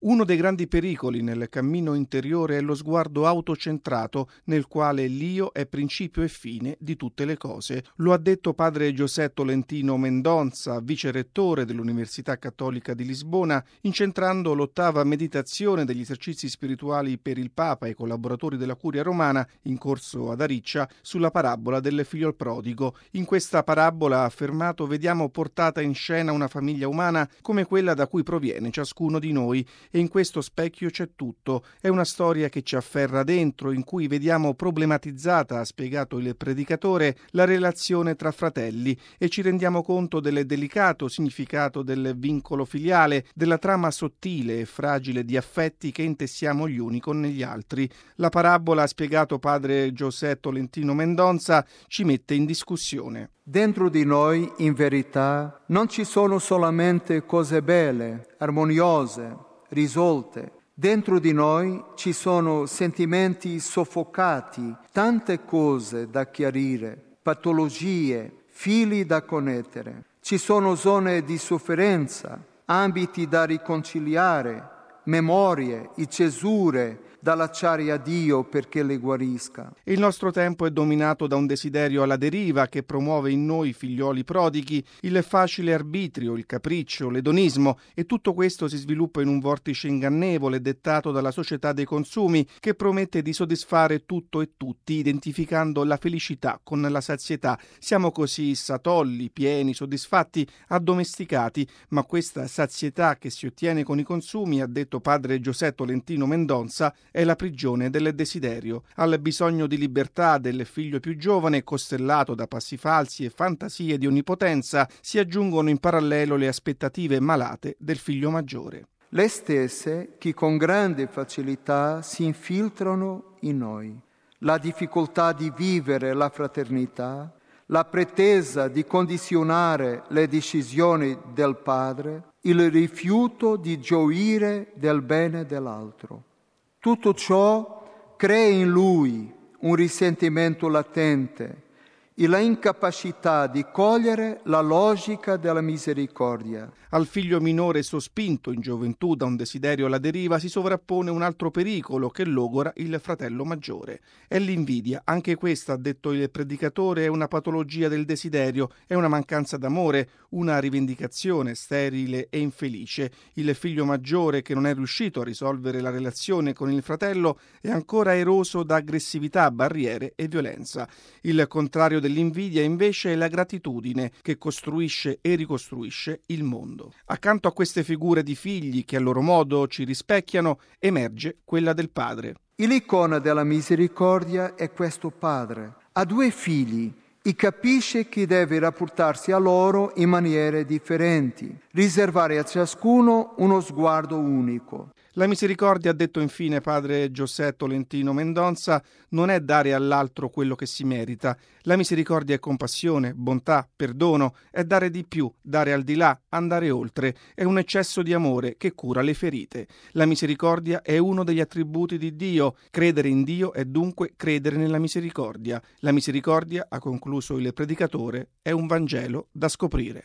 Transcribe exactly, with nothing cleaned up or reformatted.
Uno dei grandi pericoli nel cammino interiore è lo sguardo autocentrato nel quale l'io è principio e fine di tutte le cose. Lo ha detto padre José Tolentino Mendonça, vicerettore dell'Università Cattolica di Lisbona, incentrando l'ottava meditazione degli esercizi spirituali per il Papa e i collaboratori della Curia Romana, in corso ad Ariccia, sulla parabola del figlio prodigo. In questa parabola, ha affermato, vediamo portata in scena una famiglia umana come quella da cui proviene ciascuno di noi. E in questo specchio c'è tutto. È una storia che ci afferra dentro, in cui vediamo problematizzata, ha spiegato il predicatore, la relazione tra fratelli e ci rendiamo conto del delicato significato del vincolo filiale, della trama sottile e fragile di affetti che intessiamo gli uni con gli altri. La parabola, ha spiegato padre José Tolentino Mendonça, ci mette in discussione. Dentro di noi, in verità, non ci sono solamente cose belle, armoniose, risolte. Dentro di noi ci sono sentimenti soffocati, tante cose da chiarire, patologie, fili da connettere. Ci sono zone di sofferenza, ambiti da riconciliare, memorie e cesure da lasciare a Dio perché le guarisca. Il nostro tempo è dominato da un desiderio alla deriva che promuove in noi figlioli prodighi il facile arbitrio, il capriccio, l'edonismo, e tutto questo si sviluppa in un vortice ingannevole dettato dalla società dei consumi che promette di soddisfare tutto e tutti, identificando la felicità con la sazietà. Siamo così satolli, pieni, soddisfatti, addomesticati, ma questa sazietà che si ottiene con i consumi, ha detto padre José Tolentino Mendonça, è la prigione del desiderio. Al bisogno di libertà del figlio più giovane, costellato da passi falsi e fantasie di onnipotenza, si aggiungono in parallelo le aspettative malate del figlio maggiore. Le stesse che con grande facilità si infiltrano in noi. La difficoltà di vivere la fraternità, la pretesa di condizionare le decisioni del padre, il rifiuto di gioire del bene dell'altro. Tutto ciò crea in lui un risentimento latente e la incapacità di cogliere la logica della misericordia. Al figlio minore sospinto in gioventù da un desiderio alla deriva si sovrappone un altro pericolo che logora il fratello maggiore. È l'invidia. Anche questa, ha detto il predicatore, è una patologia del desiderio, è una mancanza d'amore, una rivendicazione sterile e infelice. Il figlio maggiore, che non è riuscito a risolvere la relazione con il fratello, è ancora eroso da aggressività, barriere e violenza. Il contrario dell'invidia, invece, è la gratitudine che costruisce e ricostruisce il mondo. Accanto a queste figure di figli che a loro modo ci rispecchiano, emerge quella del padre. L'icona della misericordia è questo padre. Ha due figli e capisce che deve rapportarsi a loro in maniere differenti, riservare a ciascuno uno sguardo unico. La misericordia, ha detto infine padre José Tolentino Mendonça, non è dare all'altro quello che si merita. La misericordia è compassione, bontà, perdono, è dare di più, dare al di là, andare oltre. È un eccesso di amore che cura le ferite. La misericordia è uno degli attributi di Dio. Credere in Dio è dunque credere nella misericordia. La misericordia, ha concluso il predicatore, è un Vangelo da scoprire.